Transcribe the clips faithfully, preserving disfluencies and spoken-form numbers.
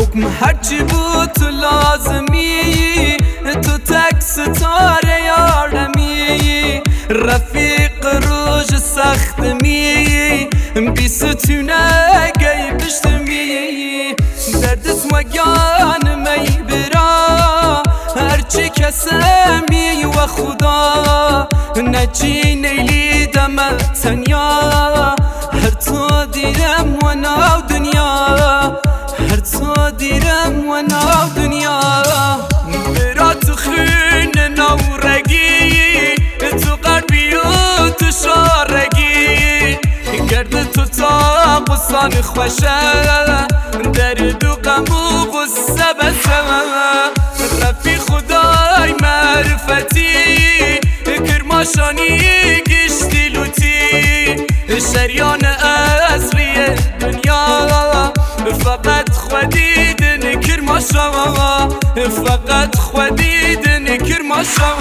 حکم هرچی بود تو لازمی، تو تک ستاره یارمی، رفیق روژ سخت می، بی ستونه گی پشتمی، دردت وگان می برا هرچی کسمی و خدا، نچی نیلی دم تنیا، هر تو دیرم و ناو دنیا، هر تو دیرم و ناو دنیا، برا تو خون نورگی، تو قلبی و تو شارگی، گرد تو تا قصان خوشه، درد و غم و غصه بسه، رفی خدای معرفتی، کرماشانی گشتی لوتی، شریان اصلی دنیا، فقط خودیدن کرماشا، فقط خودیدن کرماشا.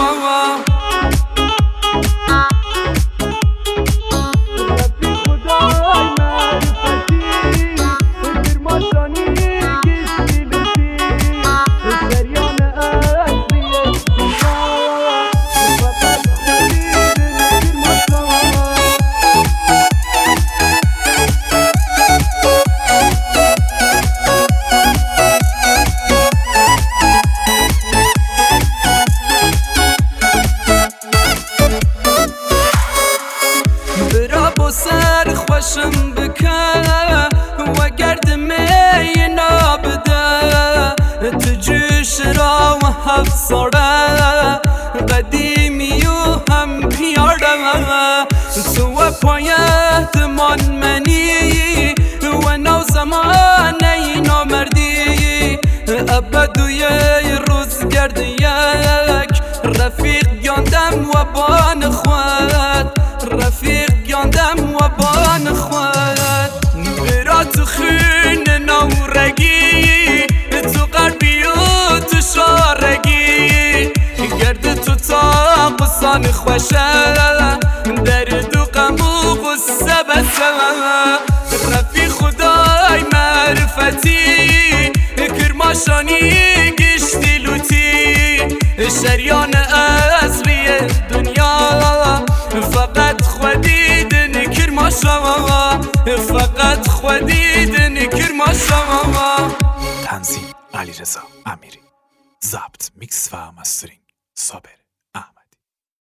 سر خوشم بکن و گرد می نابده، تو جوش را و هفت ساله قدیمی و هم پیاده، تو و پایت من منی و نو زمانه نامردی، ابد و یه روز گرد یک رفیق گاندم و بان خود، رفیق گاندم و بان خود، برا تو خون نورگی، تو قلبی و تو شارگی، گرد تو تا قصان خوشه، درد و غم و غصه بسه، رفی خدای معرفتی، کرماشانی گشتی لوتی، شریان اصلی دنیا، فقط خودیدن کرماشا، فقط خودیدن کرماشا. تنظیم علیرضا امیری، ضبط میکس و مسترینگ صابر.